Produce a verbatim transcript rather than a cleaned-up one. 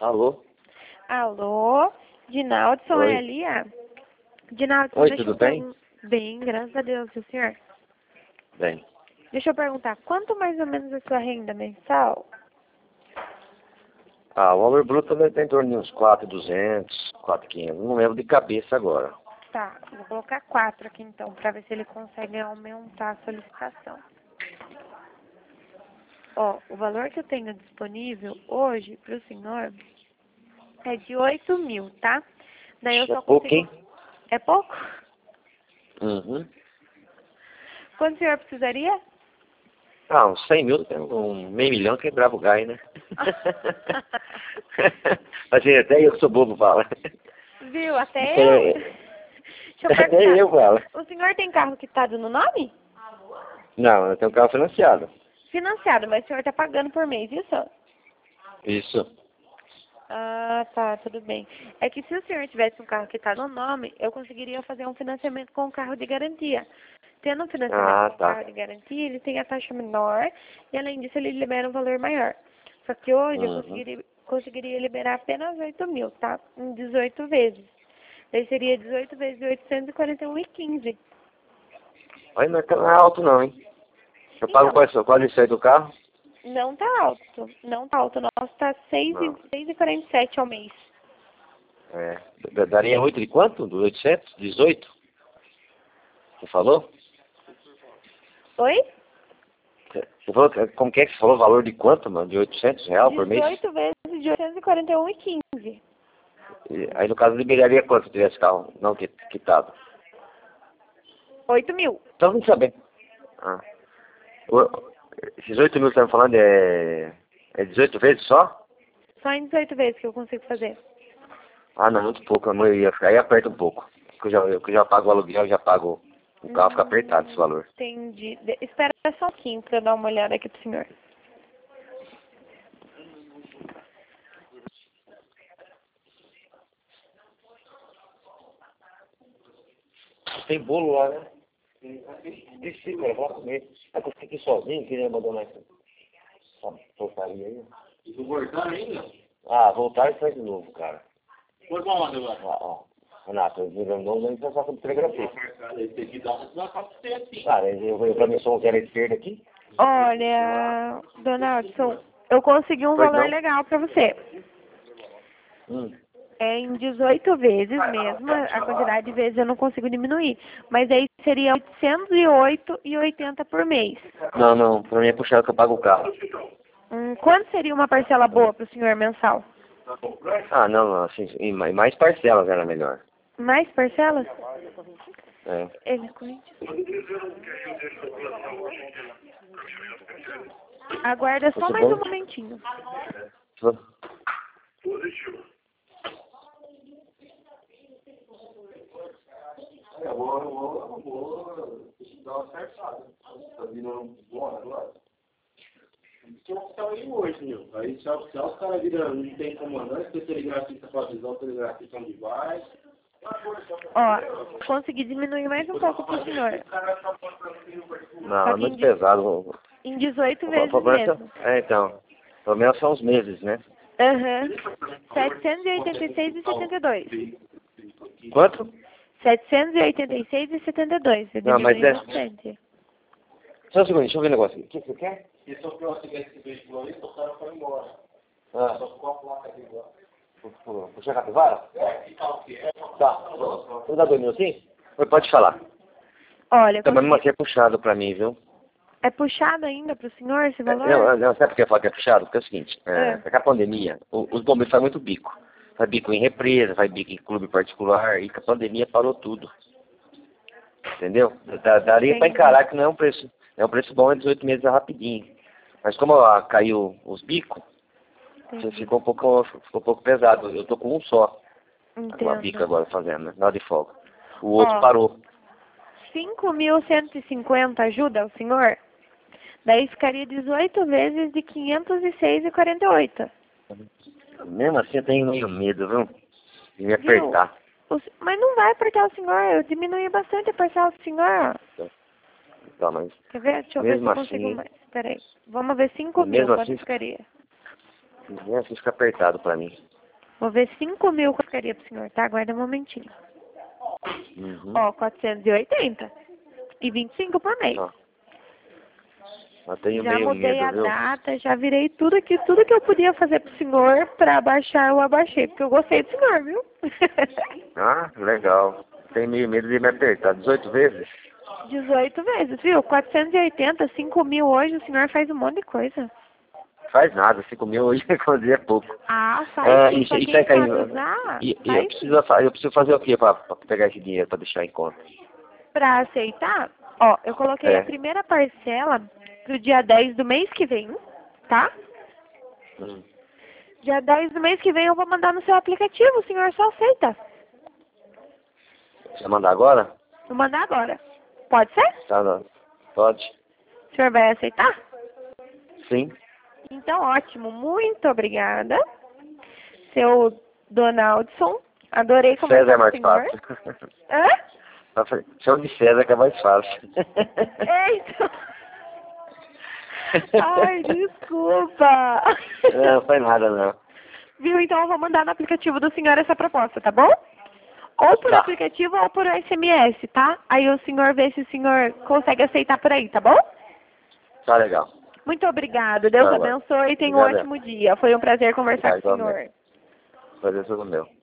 Alô? Alô? Dinaldson Oi. é ali, ah? Dinaldson, Oi, deixa tudo eu bem? pergun- Bem, graças a Deus, e o senhor? Bem. Deixa eu perguntar, quanto mais ou menos é a sua renda mensal? Ah, o valor bruto deve estar em torno de uns quatro mil e duzentos, quatro mil e quinhentos. Não lembro de cabeça agora. Tá, vou colocar quatro aqui então, pra ver se ele consegue aumentar a solicitação. Ó, o valor que eu tenho disponível hoje pro senhor é de oito mil, tá? Daí eu É só pouco, consigo... hein? É pouco? Uhum. Quanto o senhor precisaria? Ah, uns cem mil, tem um meio milhão quebrava o gás, né? Mas é, até eu que sou bobo, fala. Viu? Até eu. É, Deixa eu até perguntar. eu, fala. O senhor tem carro quitado no nome? Não, eu tenho um carro financiado. Financiado, mas o senhor tá pagando por mês, isso? Isso. Ah, tá, tudo bem. É que se o senhor tivesse um carro quitado no nome, eu conseguiria fazer um financiamento com carro de garantia. Tendo um financiamento Ah, com tá. carro de garantia, ele tem a taxa menor e, além disso, ele libera um valor maior. Só que hoje eu Uhum. conseguiria, conseguiria liberar apenas oito mil, tá? Em dezoito vezes. Daí seria dezoito vezes oitocentos e quarenta e um e quinze. Aí não é não é alto não, hein? Eu pago Então, qual, qual a licença do carro? não tá alto. Não tá alto. O nosso tá seis Não. e quarenta e sete ao mês. É. Da- Daria oito de quanto? Do oitocentos? dezoito? Você falou? Oi? Você falou, que- como que é que você falou o valor de quanto, mano? De oitocentos reais por mês? dezoito vezes de oitocentos e quarenta e um e quinze. E aí no caso liberaria quanto se tivesse carro não qui- quitado? oito mil. Então não saber. Ah. O- esses oito mil que você tá me falando é, é dezoito vezes só? Só em dezoito vezes que eu consigo fazer. Ah não, muito pouco, a maioria. Aí aperta um pouco. Porque eu já, eu já pago o aluguel, eu já pago o carro, fica apertado esse valor. Entendi. De- Espera só um pouquinho pra eu dar uma olhada aqui pro senhor. Tem bolo lá, né? Deixa eu ir, vou comer. É que eu fiquei sozinho, queria abandonar essa essa porcaria aí. E tu voltar ainda? Ah, voltar e faz de novo, cara. Foi pra onde agora? Ah, ó. Renato, eu digo, não vou pensar sobre telegrafia. Esse aqui dá uma pra você assim. Cara, eu, eu pra mim sou um zero à esquerda aqui. Olha, Donaldson, eu consegui um Pois valor não? legal pra você. Hum. É em dezoito vezes mesmo, a quantidade de vezes eu não consigo diminuir. Mas aí seria oitocentos e oito e oitenta por mês. Não, não, pra mim é puxado que eu pago o carro. Hum, quanto seria uma parcela boa pro senhor mensal? Ah, não, não, assim, e mais mais parcelas era melhor. Mais parcelas? É. Ele é Corinthians. Aguarda só Muito mais bom. um momentinho. Eu vou, eu vou, eu vou dar uma acertada. Tá vindo bom agora. Tinha um oficial aí hoje, meu. Aí se é oficial, os caras viram, não tem comandante, tem telegrafista para visão, telegrafista onde vai. Ó, consegui diminuir mais um pouco pro senhor. Não, Só é que muito em, de- pesado. em dezoito O vezes problema mesmo. é, então, o problema são os meses, né? Aham. setecentos e oitenta e seis e setenta e dois. Quanto? setecentos e oitenta e seis e setenta e dois. Eu Não, mas diminui é- bastante. Só um segundo, deixa eu ver o negócio aqui. O que você quer? E sofreu um acidente esse veículo aí, o cara foi embora. Ah, Só ficou a placa aqui agora. puxa a capivara? É, e tal, que é. Tá. Vamos dar dois minutinhos? Oi, pode falar. Olha, Então, mas mesmo consegui... assim é puxado pra mim, viu? é puxado ainda pro senhor esse É, valor? Não, não, sabe por que eu falo que é puxado? Porque é o seguinte, é, É. com a pandemia, o- os bombeiros fazem muito bico. Faz bico em represa, faz bico em clube particular, e com a pandemia parou tudo. Entendeu? Da- Daria pra Entendi. encarar que não é um preço. É um preço bom, é dezoito meses é rapidinho. Mas como ah, caiu os bicos, Entendi. ficou um pouco, ficou um pouco pesado. Eu tô com um só, uma bica Entendo. agora fazendo, né? Nada de folga. O outro Ó, parou. cinco mil cento e cinquenta ajuda o senhor? Daí ficaria dezoito vezes de quinhentos e seis e quarenta e oito. Mesmo assim eu tenho meio medo, viu? De me Viu? apertar. O se- mas não vai apertar o senhor, eu diminui bastante a parcela do senhor. Tá, mas Quer ver? Deixa eu ver se mesmo eu consigo assim, mais. Peraí. Vamos ver cinco mil, mesmo quanto assim, ficaria? É, assim fica apertado pra mim. Vou ver cinco mil que eu ficaria pro senhor, tá? Aguarda um momentinho. Uhum. Ó, quatrocentos e oitenta. E vinte e cinco por mês. Ó. Eu tenho Já meio mudei medo, a viu? data, já virei tudo aqui, tudo que eu podia fazer pro senhor pra abaixar, eu abaixei, porque eu gostei do senhor, viu? Ah, legal. Tenho meio medo de me apertar. dezoito vezes? dezoito vezes, viu? quatrocentos e oitenta, cinco mil hoje, o senhor faz um monte de coisa. Faz nada, cinco mil hoje é pouco. Ah, faz Ah, sim, isso, pra isso quem é que sabe eu, usar, e, e eu, faz sim. preciso, fa- eu preciso fazer o quê pra, pra pegar esse dinheiro pra deixar em conta? Pra aceitar, ó, eu coloquei a É. primeira parcela pro dia dez do mês que vem, tá? Hum. Dia dez do mês que vem eu vou mandar no seu aplicativo, o senhor só aceita. Você mandar agora? Vou mandar agora. Pode ser? Tá, não. Pode? O senhor vai aceitar? Sim. Então, ótimo. Muito obrigada. Seu Donaldson. Adorei César é conversar com o mais senhor. fácil. Hã? Chama de César que é mais fácil. Eita! Ai, desculpa. Não, não faz nada não. Viu? Então eu vou mandar no aplicativo do senhor essa proposta, tá bom? Ou por Tá. aplicativo ou por S M S, tá? Aí o senhor vê se o senhor consegue aceitar por aí, tá bom? Tá legal. Muito obrigado. Deus Tá, agora. abençoe e tenha um Obrigado. ótimo dia. Foi um prazer conversar Tá, com o senhor. igualmente. Prazer é todo meu.